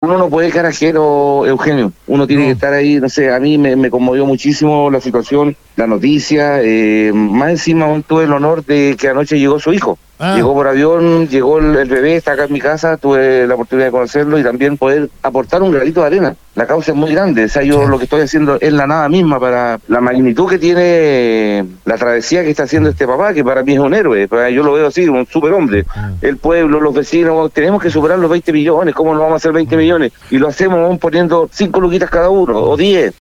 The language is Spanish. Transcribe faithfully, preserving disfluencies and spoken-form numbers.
Uno no puede quedar ajeno, Eugenio. Uno tiene No. que estar ahí, no sé, a mí me, me conmovió muchísimo la situación, la noticia. Eh, más encima aún tuve el honor de que anoche llegó su hijo. Ah. Llegó por avión, llegó el, el bebé, está acá en mi casa, tuve la oportunidad de conocerlo y también poder aportar un granito de arena. La causa es muy grande, o sea, yo Sí. lo que estoy haciendo es la nada misma para la magnitud que tiene la travesía que está haciendo este papá, que para mí es un héroe. Yo lo veo así, un superhombre. El pueblo, los vecinos, tenemos que superar los veinte millones, ¿cómo no vamos a hacer veinte millones? Y lo hacemos aún poniendo cinco luquitas cada uno, o diez.